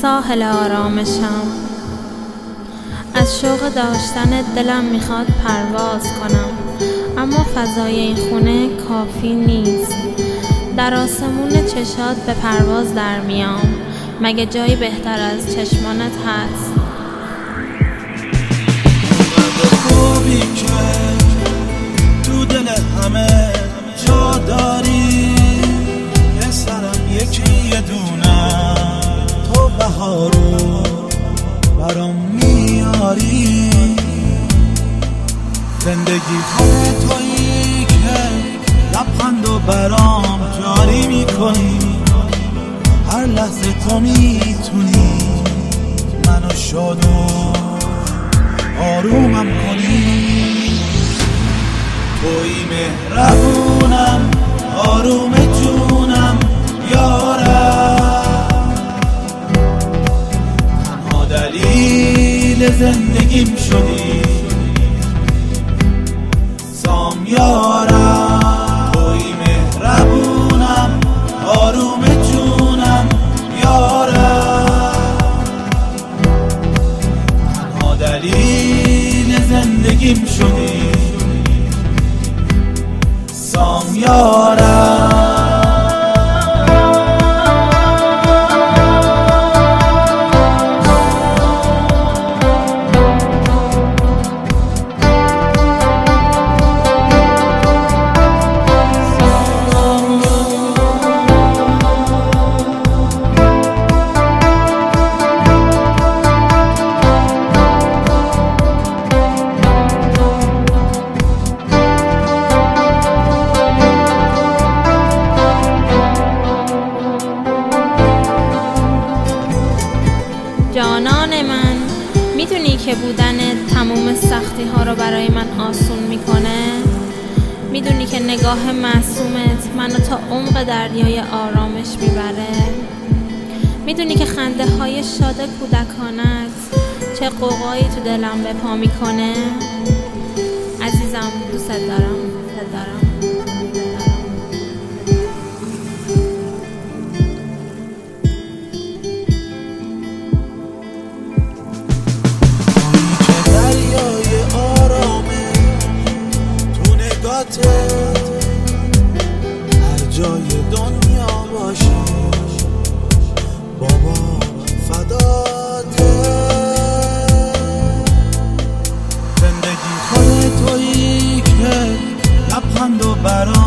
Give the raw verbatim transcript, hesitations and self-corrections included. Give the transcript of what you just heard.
ساحل آرامشم. از شوق داشتن دلم میخواد پرواز کنم، اما فضای این خونه کافی نیست. در آسمون چشات به پرواز در میام، مگه جایی بهتر از چشمانت هست؟ خوبی که تو دل همه جا داری، یه سرم یکی یه دونه تو بهارو برام میاری. زندگی همه تویی که لبخند و برام جاری میکنی، هر لحظه تو میتونی منو شاد و آرومم کنی. توی مهربونم، آروم جونم، یارم، تنها دلیل زندگیم شدی، سام یارم. توی مهربونم، آروم جونم، یارم، تنها دلیل زندگیم شدی، سام یارم. جانان من، میدونی که بودنت تموم سختی ها رو برای من آسون میکنه؟ میدونی که نگاه معصومت منو تا عمق دریای آرامش میبره؟ میدونی که خنده های شاد کودکانت چه قوقایی تو دلم به پا میکنه؟ عزیزم، دوست دارم، دوست دارم. هر جای دنیا باشی بابا فداته. زندگی خود تویی که لبخند و برام